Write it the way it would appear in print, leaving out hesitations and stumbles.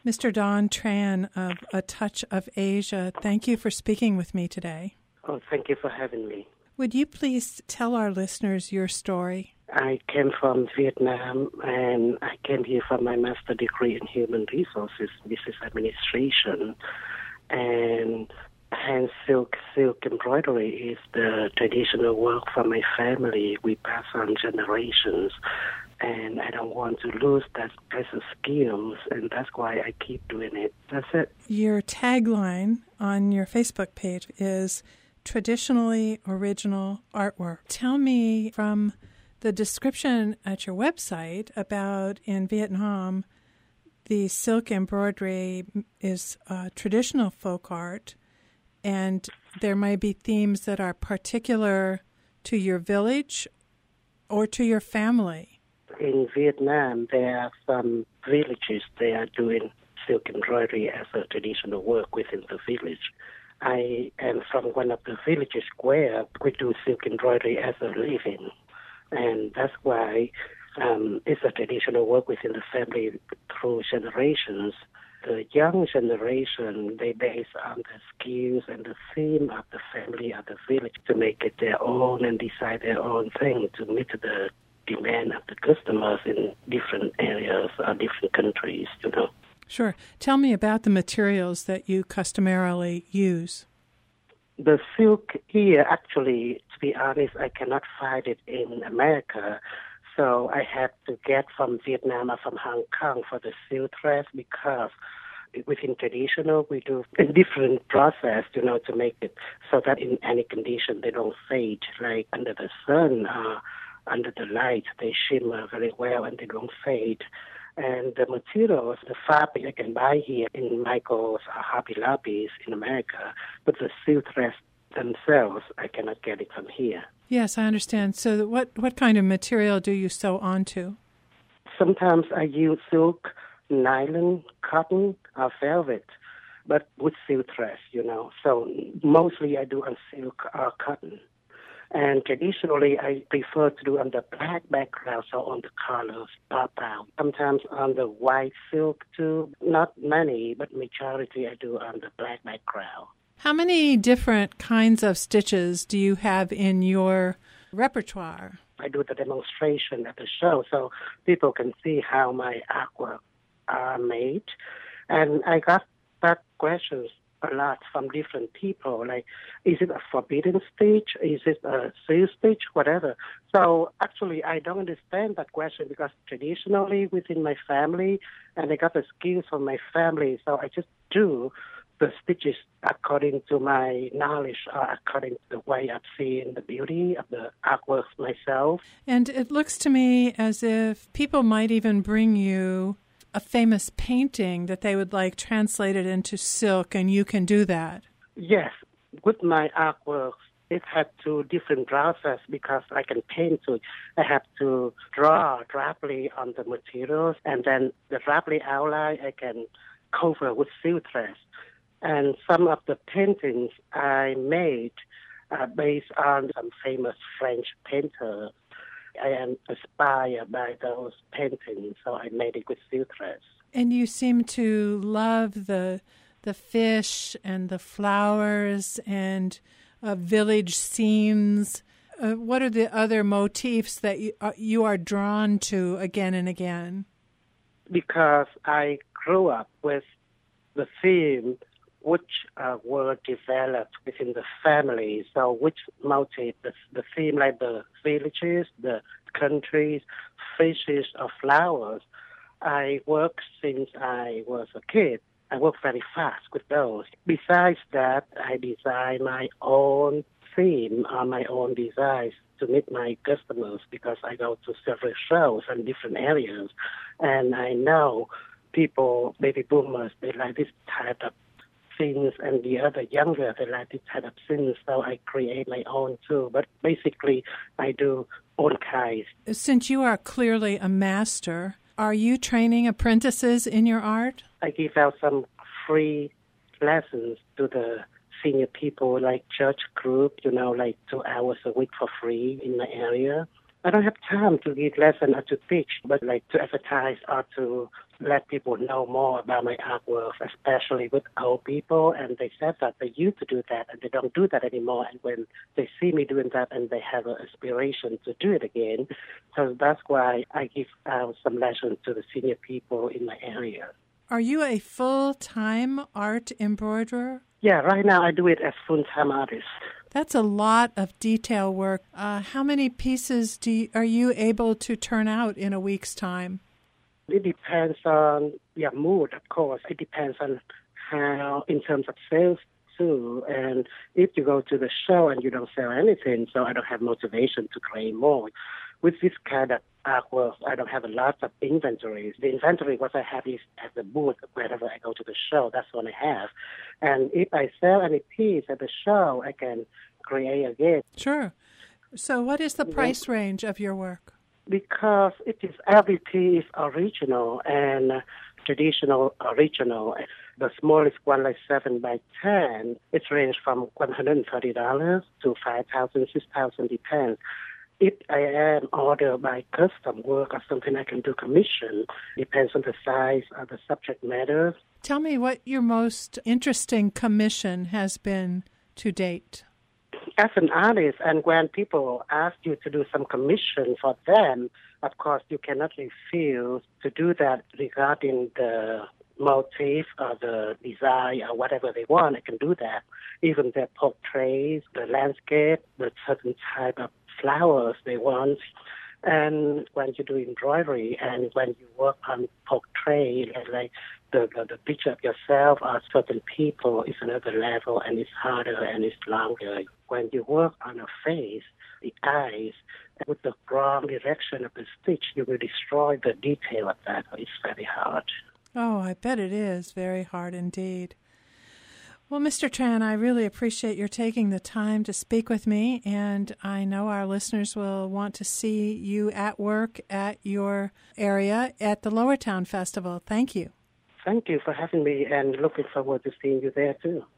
Mr. Don Tran of A Touch of Asia, thank you for speaking with me today. Oh, thank you for having me. Would you please tell our listeners your story? I came from Vietnam, and I came here for my master's degree in human resources, business administration, and hand silk embroidery is the traditional work for my family. We pass on generations, and I don't want to lose that precious skills, and that's why I keep doing it. That's it. Your tagline on your Facebook page is traditionally original artwork. Tell me from the description at your website about in Vietnam, the silk embroidery is traditional folk art, and there may be themes that are particular to your village or to your family. In Vietnam, there are some villages they are doing silk embroidery as a traditional work within the village. I am from one of the villages where we do silk embroidery as a living. And that's why it's a traditional work within the family through generations. The young generation, they base on the skills and the theme of the family of the village to make it their own and decide their own thing to meet the demand of the customers in different areas or different countries, Sure. Tell me about the materials that you customarily use. The silk here, actually, to be honest, I cannot find it in America. So I had to get from Vietnam or from Hong Kong for the silk thread because within traditional, we do a different process, to make it so that in any condition they don't fade, like under the sun or under the light. They shimmer very well and they don't fade. And the materials, the fabric I can buy here in Michael's or Hobby Lobbies in America, but the silk threads themselves, I cannot get it from here. Yes, I understand. So what kind of material do you sew onto? Sometimes I use silk, nylon, cotton, or velvet, but with silk threads, So mostly I do on silk or cotton. And traditionally, I prefer to do on the black background, so on the colors pop out. Sometimes on the white silk too. Not many, but majority I do on the black background. How many different kinds of stitches do you have in your repertoire? I do the demonstration at the show so people can see how my artwork are made. And I got that questions a lot from different people, like, is it a forbidden stitch? Is it a seal stitch? Whatever. So actually, I don't understand that question because traditionally within my family, and I got the skills from my family, so I just do the stitches according to my knowledge, according to the way I've seen the beauty of the artwork myself. And it looks to me as if people might even bring you a famous painting that they would like translated into silk, and you can do that. Yes. With my artwork, it had two different processes because I can paint it. I have to draw directly on the materials, and then the directly outline I can cover with silk threads. And some of the paintings I made are based on some famous French painters. I am inspired by those paintings, so I made it with silk threads. And you seem to love the fish and the flowers and village scenes. What are the other motifs that you are drawn to again and again? Because I grew up with the theme which were developed within the family. So which motif, the theme like the villages, the countries, fishes, or flowers. I worked since I was a kid. I work very fast with those. Besides that, I design my own theme on my own designs to meet my customers because I go to several shows in different areas. And I know people, baby boomers, they like this type of things, and the other younger, they like this type of things, so I create my own too. But basically, I do all kinds. Since you are clearly a master, are you training apprentices in your art? I give out some free lessons to the senior people, like church group, like 2 hours a week for free in my area. I don't have time to give lessons or to teach, but like to advertise or to let people know more about my artwork, especially with old people. And they said that they used to do that and they don't do that anymore. And when they see me doing that and they have an inspiration to do it again, so that's why I give out some lessons to the senior people in my area. Are you a full-time art embroiderer? Yeah, right now I do it as full-time artist. That's a lot of detail work. How many pieces are you able to turn out in a week's time? It depends on your mood, of course. It depends on how, in terms of sales too. And if you go to the show and you don't sell anything, so I don't have motivation to create more. With this kind of artwork, I don't have a lot of inventories. The inventory, what I have is at the booth whenever I go to the show. That's what I have. And if I sell any piece at the show, I can create again. Sure. So what is the price range of your work? Because it is every piece original and traditional original. The smallest one, like 7 by 10, it ranges from $130 to $5,000, $6,000, depends. If I am ordered by custom work or something, I can do commission. Depends on the size or the subject matter. Tell me what your most interesting commission has been to date. As an artist, and when people ask you to do some commission for them, of course, you cannot refuse to do that regarding the motif or the design or whatever they want. I can do that. Even their portraits, the landscape, the certain type of flowers they want. And when you do embroidery and when you work on portrait, like the picture of yourself or certain people is another level and it's harder and it's longer. When you work on a face, the eyes, with the wrong direction of the stitch, you will destroy the detail of that. It's very hard. Oh, I bet it is very hard indeed. Well, Mr. Tran, I really appreciate your taking the time to speak with me, and I know our listeners will want to see you at work at your area at the Lowertown Festival. Thank you. Thank you for having me, and looking forward to seeing you there, too.